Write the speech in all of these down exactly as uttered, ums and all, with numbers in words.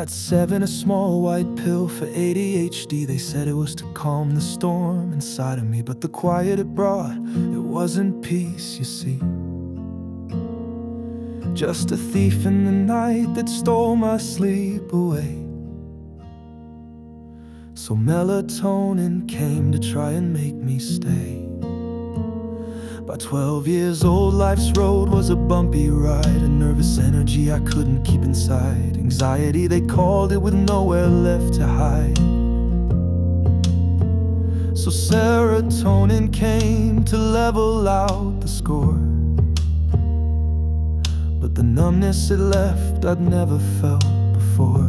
At seven, a small white pill for A D H D. They said it was to calm the storm inside of me, but the quiet it brought, it wasn't peace, you see. Just a thief in the night that stole my sleep away. So melatonin came to try and make me stay. By twelve years old, life's road was a bumpy ride. A nervous energy I couldn't keep inside. Anxiety, they called it, with nowhere left to hide. So serotonin came to level out the score, but the numbness it left I'd never felt before.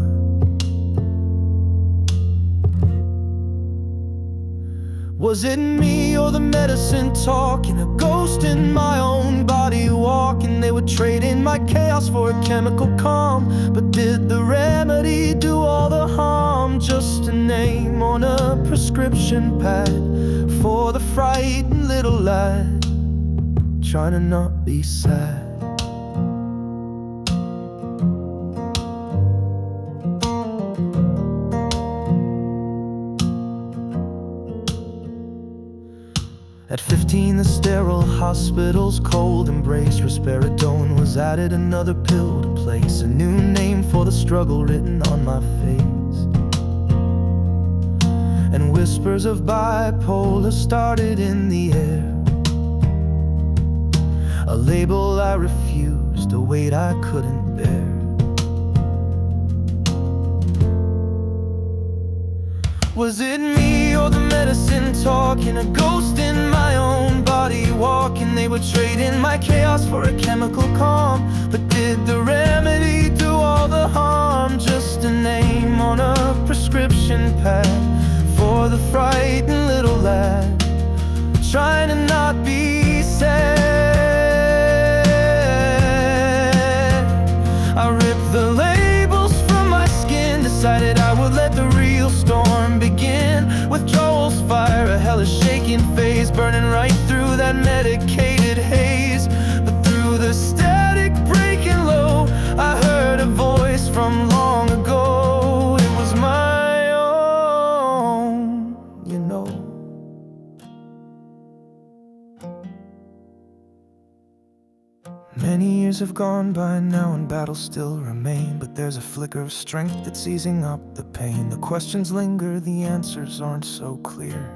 Was it me or the medicine talking? A ghost in my own body walking? They would trade in my chaos for a chemical calm. But did the remedy do all the harm? Just a name on a prescription pad for the frightened little lad trying to not be sad. At fifteen, the sterile hospital's cold embrace. Risperidone was added, another pill to place. A new name for the struggle written on my face. And whispers of bipolar started in the air. A label I refused, a weight I couldn't bear. Was it me or the medicine talking? A ghost in my own body walking? They would trade in my chaos for a chemical calm. But did the remedy do all the harm? Just a name on a prescription pad for the frightened little lad trying to not be sad. I ripped the labels from my skin, decided I would let the real storm begin. Withdrawals fire, a hellish shaking phase, burning right through that medicated haze. But through the static breaking low, I heard a voice from long ago. It was my own, you know. Many years have gone by now and battles still remain, but there's a flicker of strength that's easing up the pain. The questions linger, the answers aren't so clear.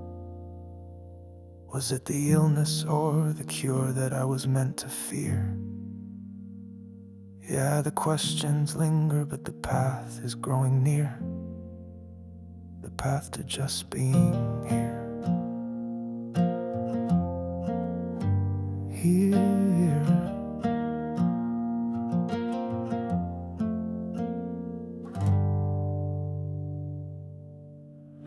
Was it the illness or the cure that I was meant to fear? Yeah, the questions linger, but the path is growing near. The path to just being here. Here